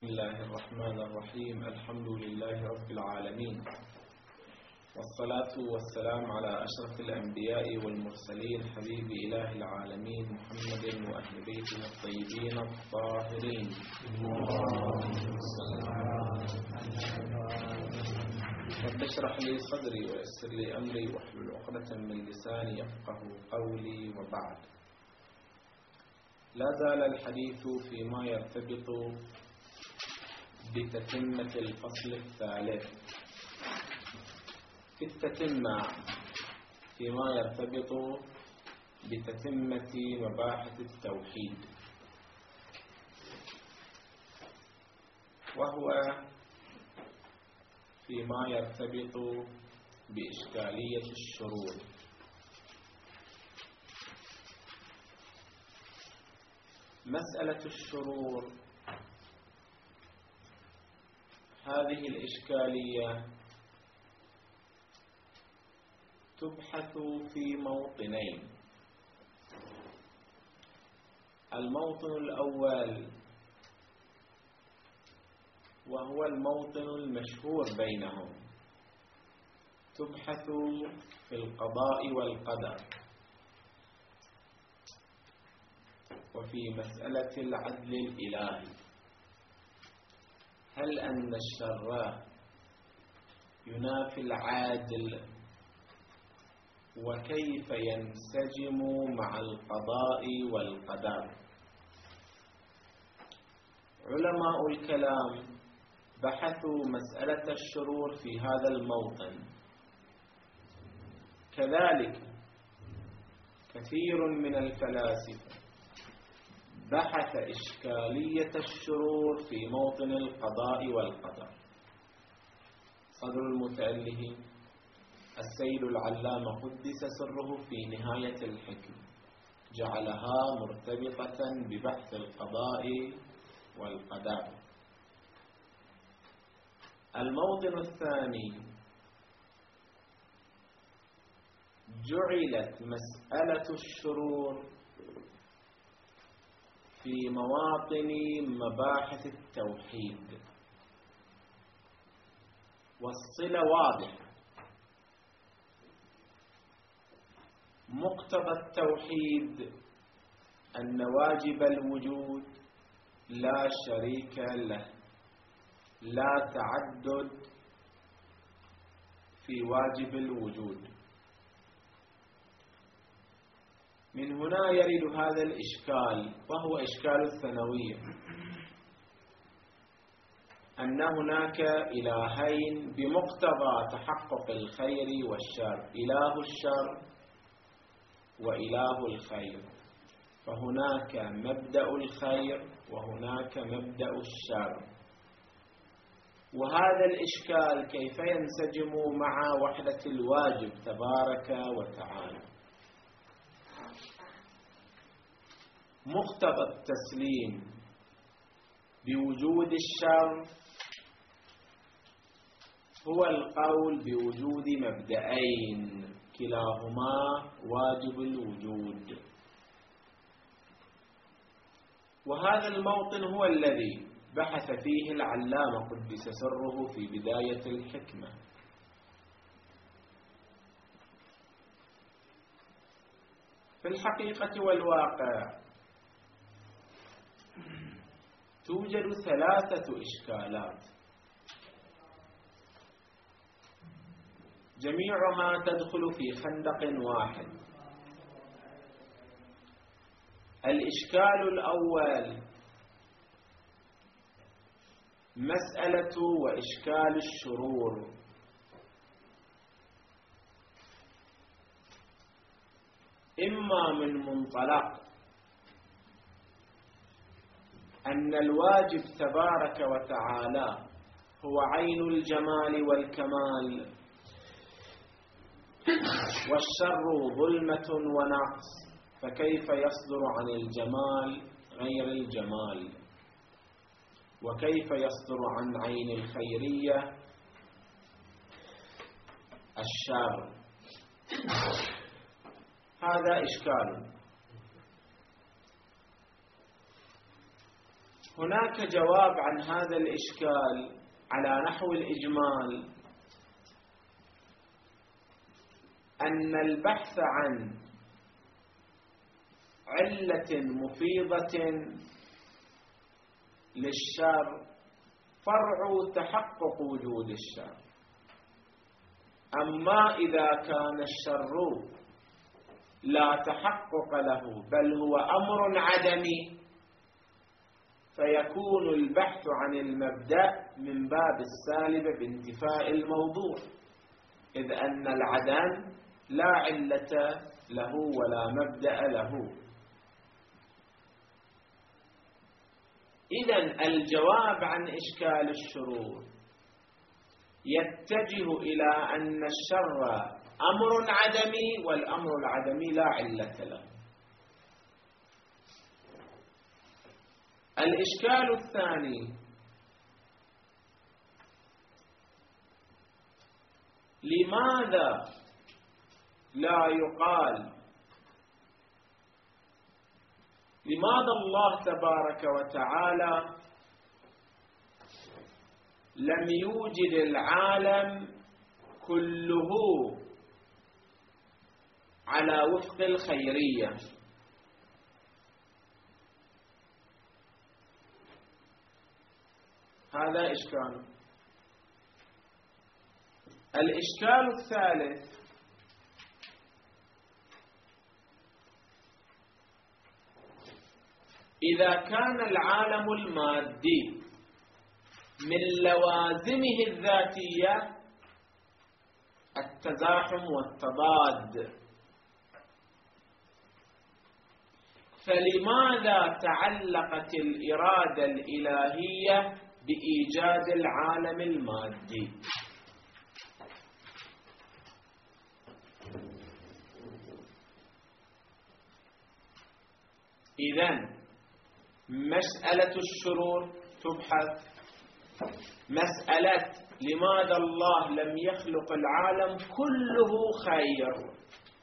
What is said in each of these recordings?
بسم الله الرحمن الرحيم. الحمد لله رب العالمين، والصلاة والسلام على أشرف الأنبياء والمرسلين، حبيب إله العالمين محمد وأهل بيته الطيبين الطاهرين. رب اشرح لي صدري ويسر لي أمري واحلل عقدة من لساني يفقه قولي. وبعد، لا زال الحديث فيما يرتبط بتتمة الفصل الثالث. في التتمة فيما يرتبط بتتمة مباحث التوحيد، وهو فيما يرتبط بإشكالية الشرور. مسألة الشرور هذه الإشكالية تبحث في موطنين. الموطن الأول وهو الموطن المشهور بينهم، تبحث في القضاء والقدر، وفي مسألة العدل الإلهي. هل أن الشر ينافي العادل؟ وكيف ينسجم مع القضاء والقدر؟ علماء الكلام بحثوا مسألة الشرور في هذا الموطن. كذلك كثير من الفلاسفة بحث إشكالية الشرور في موطن القضاء والقدر. صدر المتأله السيد العلامة قدس سره في نهاية الحكم جعلها مرتبطة ببحث القضاء والقدر. الموطن الثاني جعلت مسألة الشرور في مواطن مباحث التوحيد، والصلة واضحة. مقتضى التوحيد أن واجب الوجود لا شريك له، لا تعدد في واجب الوجود. من هنا يرد هذا الإشكال، وهو إشكال الثانوية، أن هناك إلهين بمقتضى تحقق الخير والشر، إله الشر وإله الخير، فهناك مبدأ الخير وهناك مبدأ الشر. وهذا الإشكال كيف ينسجم مع وحدة الواجب تبارك وتعالى؟ مقتضى التسليم بوجود الشر هو القول بوجود مبدأين كلاهما واجب الوجود. وهذا الموطن هو الذي بحث فيه العلامة قدس سره في بداية الحكمة. في الحقيقة والواقع توجد ثلاثة إشكالات جميعها تدخل في خندق واحد. الإشكال الأول مسألة وإشكال الشرور. إما من منطلق أن الواجب تبارك وتعالى هو عين الجمال والكمال، والشر ظلمة ونقص، فكيف يصدر عن الجمال غير الجمال؟ وكيف يصدر عن عين الخيرية الشر؟ هذا إشكال. هناك جواب عن هذا الإشكال على نحو الإجمال، أن البحث عن علة مفيضة للشر فرع تحقق وجود الشر. أما إذا كان الشر لا تحقق له بل هو أمر عدمي، فيكون البحث عن المبدأ من باب السالب بانتفاء الموضوع، إذ أن العدم لا علة له ولا مبدأ له. إذن الجواب عن إشكال الشرور يتجه إلى أن الشر أمر عدمي، والأمر العدمي لا علة له. الإشكال الثاني: لماذا لا يقال، لماذا الله تبارك وتعالى لم يوجد العالم كله على وفق الخيرية؟ هذا إشكال. الإشكال الثالث: إذا كان العالم المادي من لوازمه الذاتية التزاحم والتضاد، فلماذا تعلقت الإرادة الإلهية بإيجاد العالم المادي؟ إذن مسألة الشرور تبحث، مسألة لماذا الله لم يخلق العالم كله خير،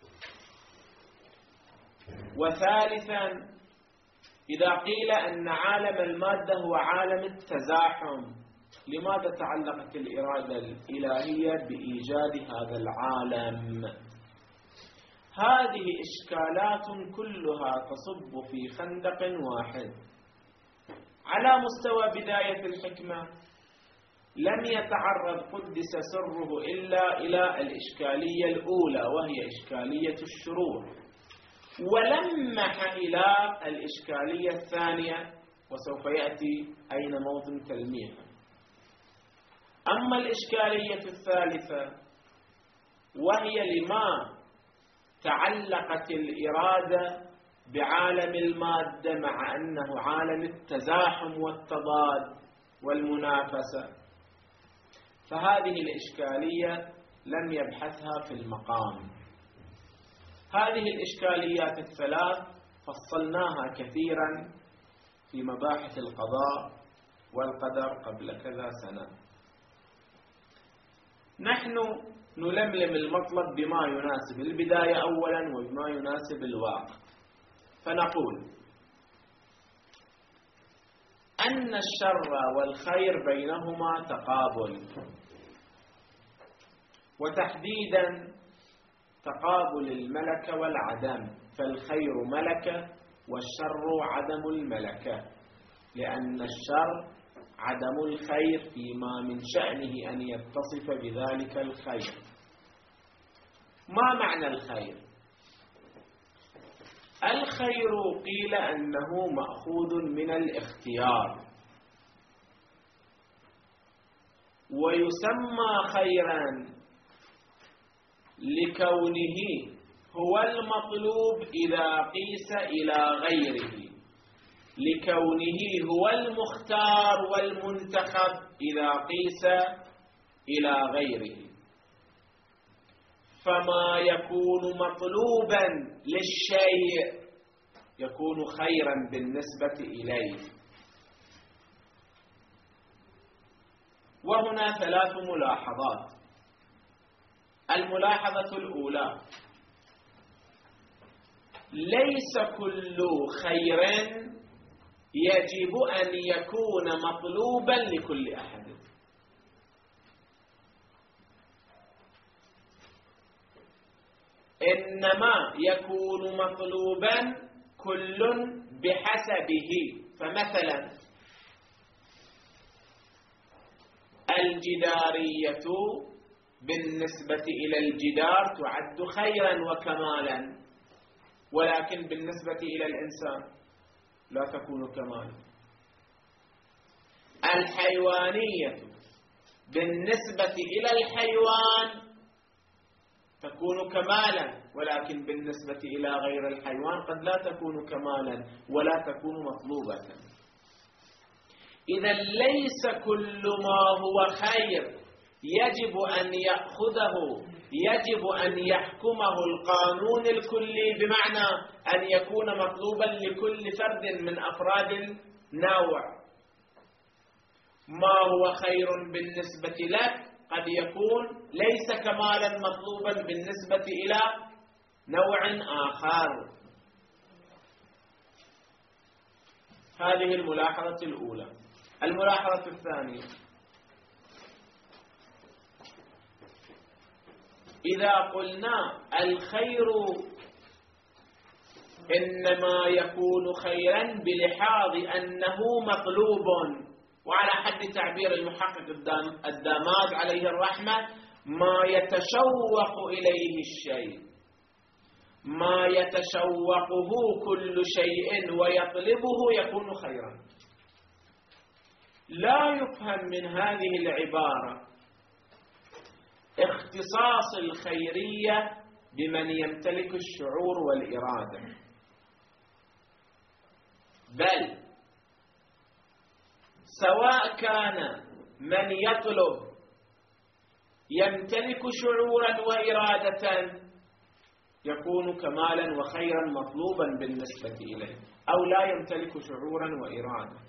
وثالثا إذا قيل أن عالم المادة هو عالم التزاحم، لماذا تعلقت الإرادة الإلهية بإيجاد هذا العالم؟ هذه إشكالات كلها تصب في خندق واحد. على مستوى بداية الحكمة لم يتعرض قدس سره إلا إلى الإشكالية الأولى، وهي إشكالية الشرور، ولمح إلى الإشكالية الثانية، وسوف يأتي أين موطن تلميحها. أما الإشكالية الثالثة وهي لما تعلقت الإرادة بعالم المادة مع أنه عالم التزاحم والتضاد والمنافسة، فهذه الإشكالية لم يبحثها في المقام. هذه الإشكاليات الثلاث فصلناها كثيرا في مباحث القضاء والقدر قبل كذا سنة. نحن نلملم المطلب بما يناسب البداية أولا وبما يناسب الواقع، فنقول أن الشر والخير بينهما تقابل، وتحديدا تقابل الملكة والعدم، فالخير ملكة والشر عدم الملكة، لأن الشر عدم الخير فيما من شأنه أن يتصف بذلك الخير. ما معنى الخير؟ الخير قيل أنه مأخوذ من الاختيار، ويسمى خيرا لكونه هو المطلوب إذا قيس إلى غيره، لكونه هو المختار والمنتخب إذا قيس إلى غيره. فما يكون مطلوبا للشيء يكون خيرا بالنسبة إليه. وهنا ثلاث ملاحظات. الملاحظة الأولى: ليس كل خير يجب أن يكون مطلوبا لكل أحد. إنما يكون مطلوبا كل بحسبه. فمثلا الجدارية بالنسبة إلى الجدار تعد خيرا وكمالا، ولكن بالنسبة إلى الإنسان لا تكون كمالا. الحيوانية بالنسبة إلى الحيوان تكون كمالا، ولكن بالنسبة إلى غير الحيوان قد لا تكون كمالا ولا تكون مطلوبة. إذا ليس كل ما هو خير يجب أن يأخذه، يجب أن يحكمه القانون الكلي، بمعنى أن يكون مطلوبا لكل فرد من أفراد النوع. ما هو خير بالنسبة لك قد يكون ليس كمالا مطلوبا بالنسبة إلى نوع آخر. هذه الملاحظة الأولى. الملاحظة الثانية: إذا قلنا الخير إنما يكون خيرا بلحاظ أنه مطلوب، وعلى حد تعبير المحقق الداماد عليه الرحمة: ما يتشوق إليه الشيء، ما يتشوقه كل شيء ويطلبه يكون خيرا. لا يفهم من هذه العبارة اختصاص الخيرية بمن يمتلك الشعور والإرادة، بل سواء كان من يطلب يمتلك شعورا وإرادة يكون كمالا وخيرا مطلوبا بالنسبة إليه، أو لا يمتلك شعورا وإرادة.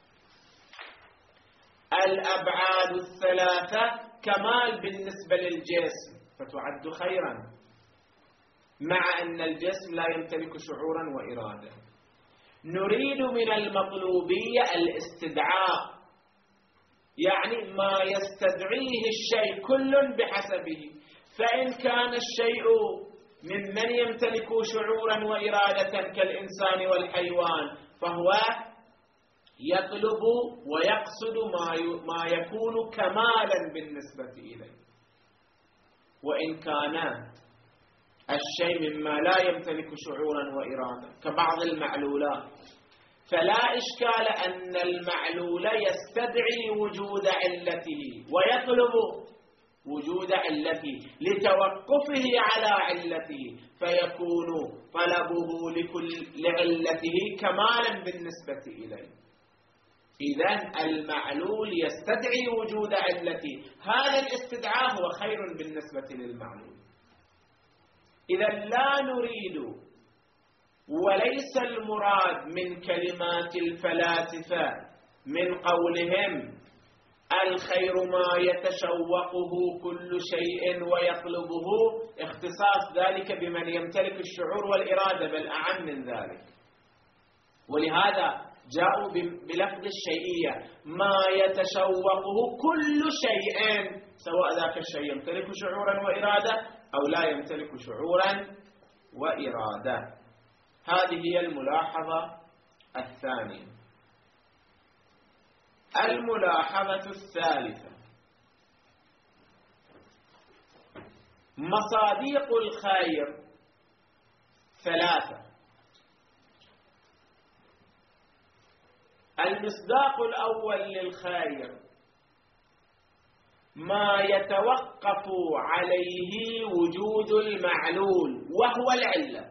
الأبعاد الثلاثة كمال بالنسبة للجسم فتعد خيرا، مع أن الجسم لا يمتلك شعورا وإرادة. نريد من المطلوبية الاستدعاء، يعني ما يستدعيه الشيء كل بحسبه. فإن كان الشيء ممن يمتلك شعورا وإرادة كالإنسان والحيوان فهو يطلب ويقصد ما يكون كمالا بالنسبة إليه. وإن كان الشيء مما لا يمتلك شعورا وإرادة كبعض المعلولات، فلا إشكال أن المعلول يستدعي وجود علته ويطلب وجود علته لتوقفه على علته، فيكون طلبه لعلته كمالا بالنسبة إليه. إذن المعلول يستدعي وجود علته، هذا الاستدعاء هو خير بالنسبة للمعلول. إذا لا نريد وليس المراد من كلمات الفلاسفة من قولهم الخير ما يتشوقه كل شيء ويطلبه اختصاص ذلك بمن يمتلك الشعور والإرادة، بل أعم من ذلك. ولهذا جاءوا بلفظ الشيئية: ما يتشوقه كل شيء، سواء ذاك الشيء يمتلك شعورا وإرادة أو لا يمتلك شعورا وإرادة. هذه هي الملاحظة الثانية. الملاحظة الثالثة: مصادق الخير ثلاثة. المصداق الأول للخير ما يتوقف عليه وجود المعلول وهو العلة،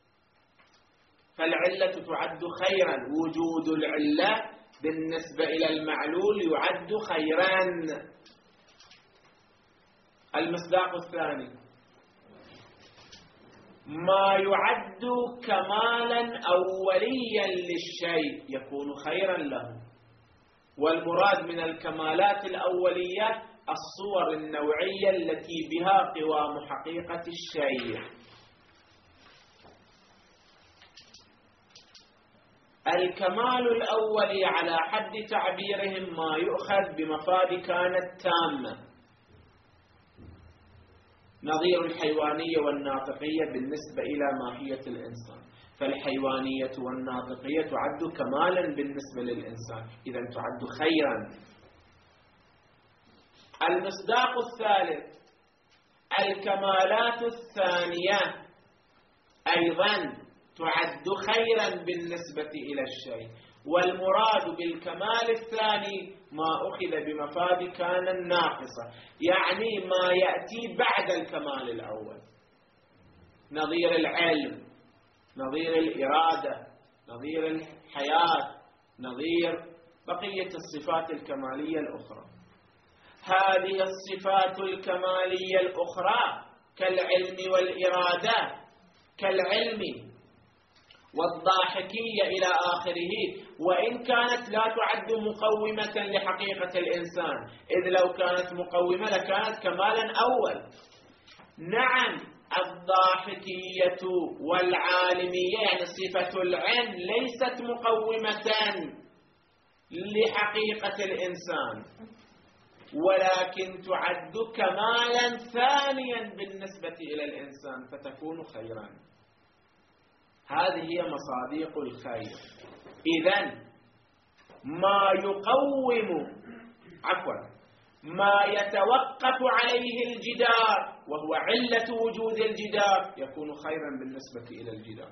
فالعلة تعد خيرا، وجود العلة بالنسبة إلى المعلول يعد خيرا. المصداق الثاني ما يعد كمالا أوليا للشيء يكون خيرا له، والمراد من الكمالات الأولية الصور النوعية التي بها قوام حقيقة الشيء. الكمال الأول على حد تعبيرهم ما يؤخذ بمفاد كانت تامة، نظير الحيوانية والناطقية بالنسبة إلى ماهية الإنسان، فالحيوانية والناطقية تعد كمالا بالنسبة للإنسان، إذا تعد خيرا. المصداق الثالث الكمالات الثانية أيضا تعد خيرا بالنسبة إلى الشيء، والمراد بالكمال الثاني ما أخذ بمفاد كان الناقصة، يعني ما يأتي بعد الكمال الأول، نظير العلم، نظير الإرادة، نظير الحياة، نظير بقية الصفات الكمالية الأخرى. هذه الصفات الكمالية الأخرى كالعلم والإرادة، كالعلم والضاحكية إلى آخره، وإن كانت لا تعد مقومة لحقيقة الإنسان، إذ لو كانت مقومة لكانت كمالا أول. نعم الضاحكية والعالمية يعني صفة العلم ليست مقومة لحقيقة الإنسان، ولكن تعد كمالا ثانيا بالنسبة إلى الإنسان فتكون خيرا. هذه هي مصادق الخير. إذن ما يقوم ما يتوقف عليه الجدار وهو علة وجود الجدار يكون خيرا بالنسبة إلى الجدار،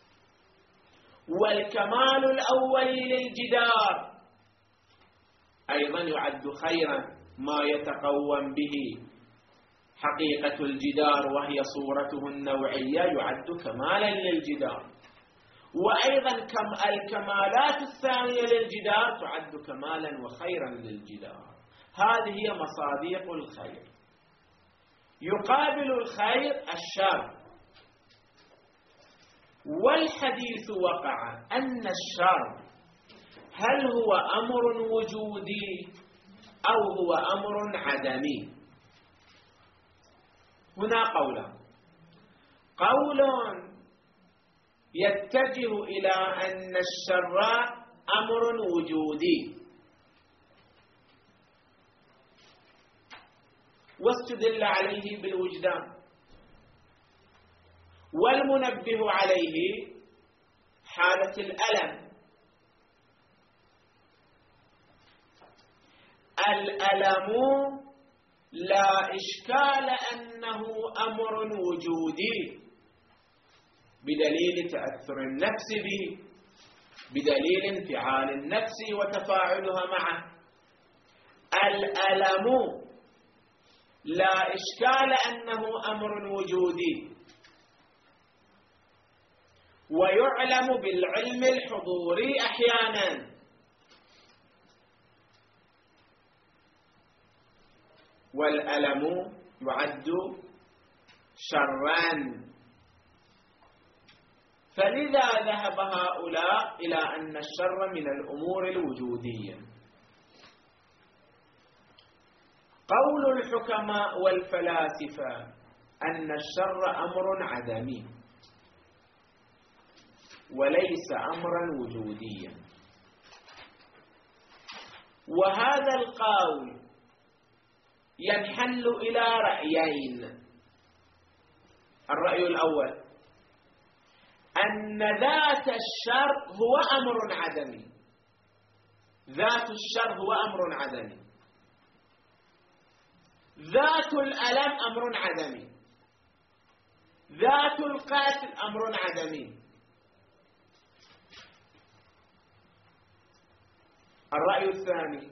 والكمال الأول للجدار أيضا يعد خيرا ما يتقوم به حقيقة الجدار وهي صورته النوعية يعد كمالا للجدار، وأيضا الكمالات الثانية للجدار تعد كمالا وخيرا للجدار. هذه هي مصادق الخير. يقابل الخير الشر، والحديث وقع أن الشر هل هو أمر وجودي أو هو أمر عدمي؟ هنا قول يتجه إلى أن الشر أمر وجودي، واستدل عليه بالوجدان، والمنبه عليه حالة الألم. الألم لا إشكال أنه أمر وجودي بدليل تأثر النفس به، بدليل انفعال النفس وتفاعلها معه. الألم لا إشكال أنه أمر وجودي، ويعلم بالعلم الحضوري أحيانا، والألم يعد شرا. فلذا ذهب هؤلاء إلى أن الشر من الأمور الوجودية. قول الحكماء والفلاسفة أن الشر أمر عدمي وليس أمرا وجوديا، وهذا القول ينحل إلى رأيين. الرأي الأول أن ذات الشر هو أمر عدمي، ذات الشر هو أمر عدمي، ذات الألم أمر عدمي، ذات القتل أمر عدمي. الرأي الثاني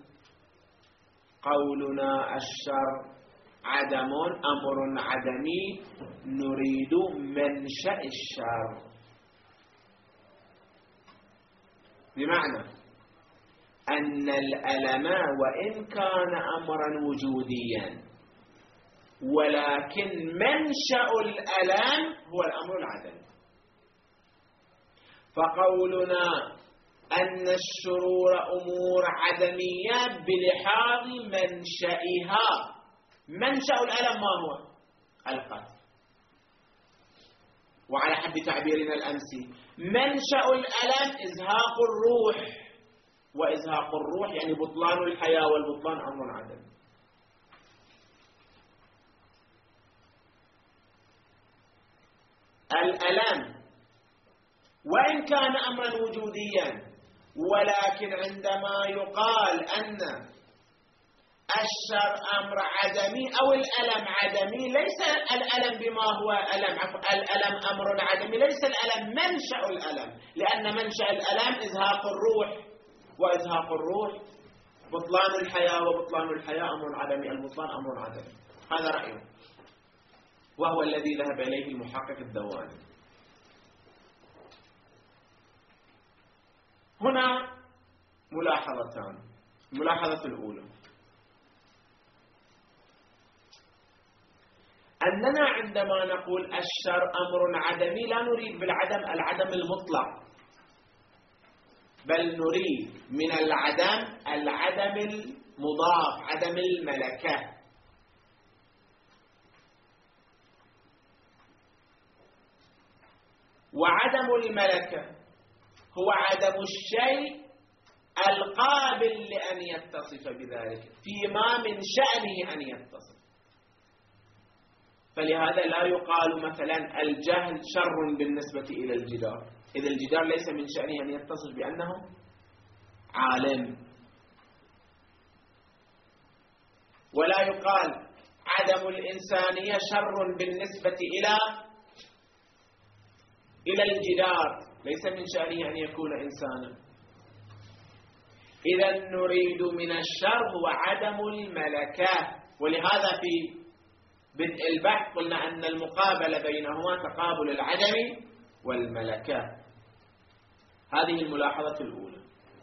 قولنا الشر عدم أمر عدمي نريد منشأ الشر، بمعنى أن الألم وإن كان أمرا وجوديا ولكن منشأ الألم هو الأمر العدمي. فقولنا أن الشرور أمور عدمية بلحاظ منشأها. منشأ الألم ما هو؟ القتل. وعلى حد تعبيرنا الأمسي منشأ الألم إزهاق الروح، وإزهاق الروح يعني بطلان الحياة، والبطلان أمر عدمي. الألم وإن كان أمرا وجوديا، ولكن عندما يقال أن الشر أمر عدمي أو الألم عدمي، ليس الألم بما هو ألم، الألم أمر عدمي، ليس الألم منشأ الألم، لأن منشأ الألم إزهاق الروح، وإزهاق الروح بطلان الحياة، وبطلان الحياة أمر عدمي، البطلان أمر عدمي. هذا رأيه، وهو الذي ذهب إليه المحقق الدواني. هنا ملاحظتان. الملاحظة الأولى أننا عندما نقول الشر أمر عدمي لا نريد بالعدم العدم المطلق، بل نريد من العدم العدم المضاف، عدم الملكة. وعدم الملكة هو عدم الشيء القابل لأن يتصف بذلك فيما من شأنه أن يتصف. فلهذا لا يقال مثلا الجهل شر بالنسبة إلى الجدار، إذا الجدار ليس من شأنه أن يتصف بأنه عالم. ولا يقال عدم الإنسانية شر بالنسبة إلى الجدار، ليس من شأنه أن يكون إنسانا. إذا نريد من الشر هو عدم الملكة. ولهذا في بدء البحث قلنا أن المقابلة بينهما تقابل العدم والملكة. هذه الملاحظة الأولى.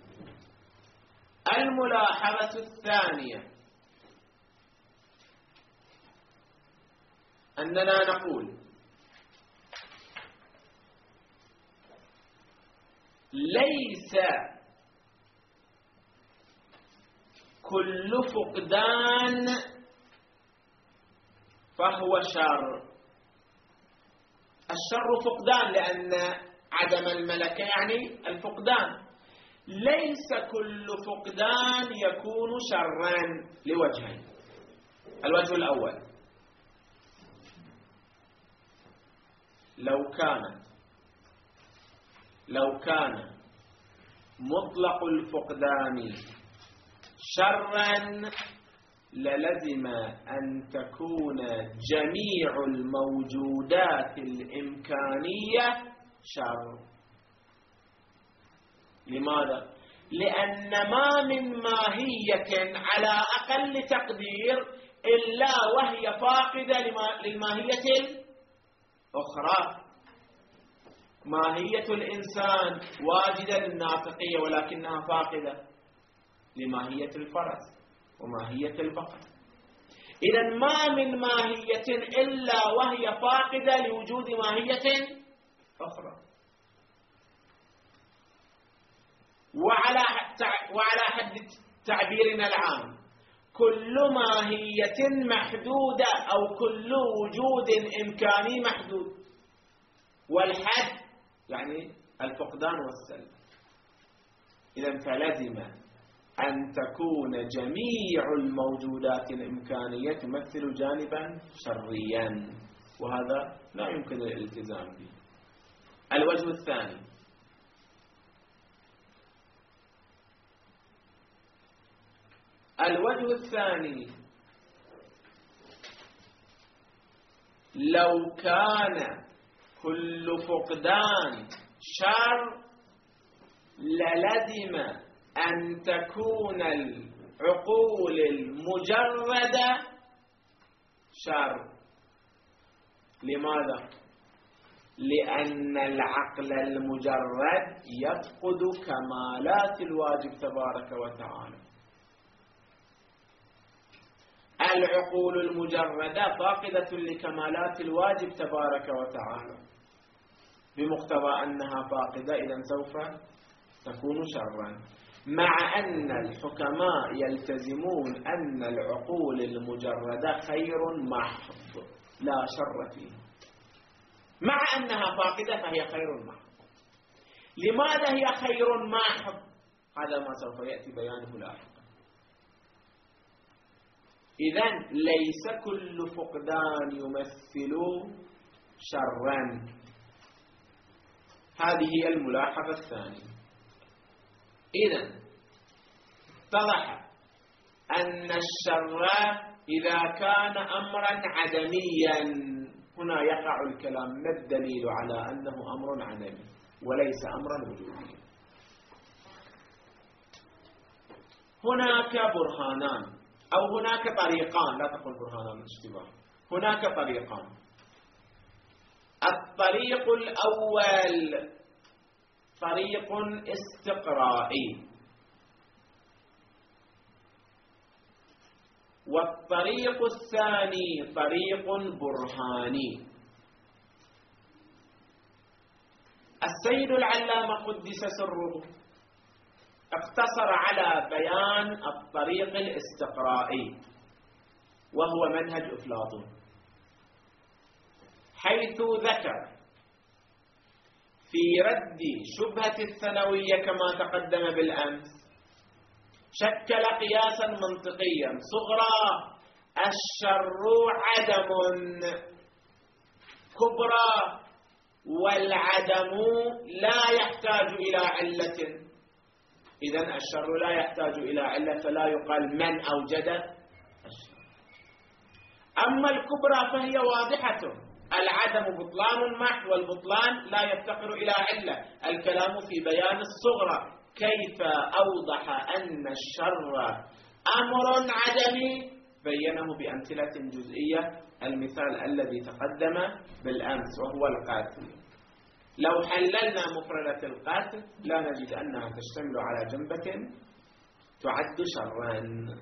الملاحظة الثانية أننا نقول ليس كل فقدان فهو شر. الشر فقدان، لأن عدم الملكة يعني الفقدان. ليس كل فقدان يكون شرا لوجهين. الوجه الأول، لو كان مطلق الفقدان شرا للزم أن تكون جميع الموجودات الإمكانية شر. لماذا؟ لأن ما من ماهية على أقل تقدير إلا وهي فاقدة للماهية الأخرى. ماهية الإنسان واجدة للناطقية ولكنها فاقدة لماهية الفرس وماهية البقر. إذن ما من ماهية إلا وهي فاقدة لوجود ماهية أخرى. وعلى حد تعبيرنا العام، كل ماهية محدودة أو كل وجود إمكاني محدود. والحد يعني الفقدان والسلب. إذن فلزم أن تكون جميع الموجودات الإمكانية تمثل جانبا شريا، وهذا لا يمكن الالتزام به. الوجه الثاني، لو كان كل فقدان شر للزم أن تكون العقول المجردة شر. لماذا؟ لأن العقل المجرد يفقد كمالات الواجب تبارك وتعالى. العقول المجردة فاقدة لكمالات الواجب تبارك وتعالى، بمقتضى أنها فاقدة إذن سوف تكون شرا، مع أن الحكماء يلتزمون أن العقول المجردة خير محض لا شر فيه. مع أنها فاقدة فهي خير محض. لماذا هي خير محض؟ هذا ما سوف يأتي بيانه لاحقا. إذن ليس كل فقدان يمثل شرا. هذه هي الملاحظة الثانية. إذن اتضح أن الشر إذا كان أمرا عدميا، هنا يقع الكلام ما الدليل على أنه أمر عدمي وليس أمرا وجوديا؟ هناك برهانان أو هناك طريقان، لا تقل برهانان اشتباه، هناك طريقان. الطريق الأول طريق استقرائي، والطريق الثاني طريق برهاني. السيد العلامة قدس سره اقتصر على بيان الطريق الاستقرائي، وهو منهج أفلاطون، حيث ذكر في رد شبهة الثانوية كما تقدم بالأمس، شكل قياسا منطقيا صغرى: الشر عدم، كبرى والعدم لا يحتاج إلى علة. إذن الشر لا يحتاج إلى علة، فلا يقال من أوجد الشر. أما الكبرى فهي واضحة، العدم بطلان محض، والبطلان لا يفتقر إلى علة. الكلام في بيان الصغرى، كيف أوضح أن الشر أمر عدمي بينه بأمثلة جزئية. المثال الذي تقدم بالأمس وهو القاتل، لو حللنا مفردة القاتل لا نجد أنها تشتمل على جنبة تعد شرا.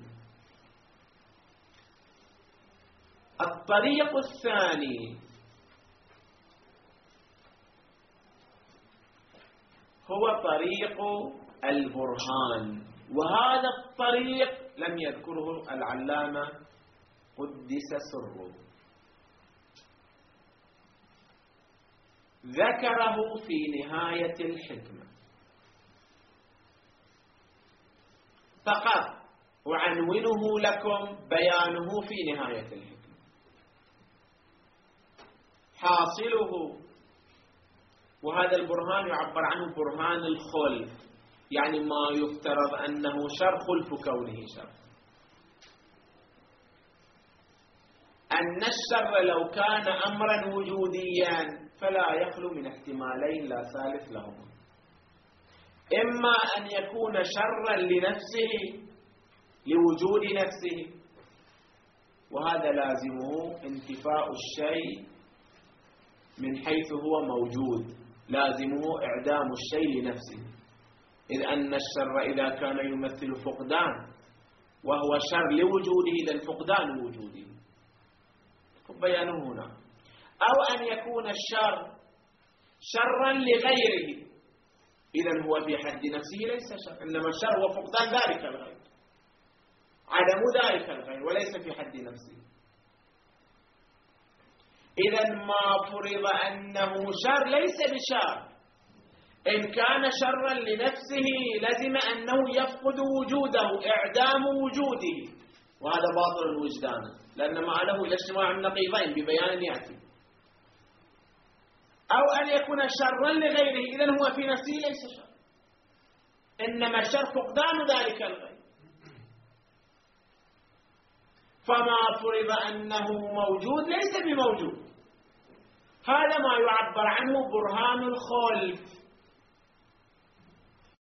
الطريق الثاني هو طريق البرهان، وهذا الطريق لم يذكره العلامة قدس سره، ذكره في نهاية الحكمة فقط، أعنونه لكم بيانه في نهاية الحكمة. حاصله، وهذا البرهان يعبر عنه برهان الخلف، يعني ما يفترض أنه شر خلف كونه شر، أن الشر لو كان أمرا وجوديا فلا يخلو من احتمالين لا ثالث لهما: إما أن يكون شرا لنفسه لوجود نفسه، وهذا لازمه انتفاء الشيء من حيث هو موجود، لازمه إعدام الشيء لنفسه، إذ أن الشر إذا كان يمثل فقدان وهو شر لوجوده إذا الفقدان وجوده، بيانه هنا. أو أن يكون الشر شرا لغيره، إذن هو في حد نفسه ليس شر، إنما الشر هو فقدان ذلك الغير، عدم ذلك الغير، وليس في حد نفسه. إذن ما فرض أنه شر ليس بشر، إن كان شرا لنفسه لزم أنه يفقد وجوده، إعدام وجوده، وهذا باطل الوجدان، لأن ما له الاجتماع النقيضين ببيان يأتي. أو أن يكون شرا لغيره، إذن هو في نفسه ليس شر، إنما الشر فقدان ذلك الغير. فما فرض أنه موجود ليس بموجود، هذا ما يعبر عنه برهان الخلف.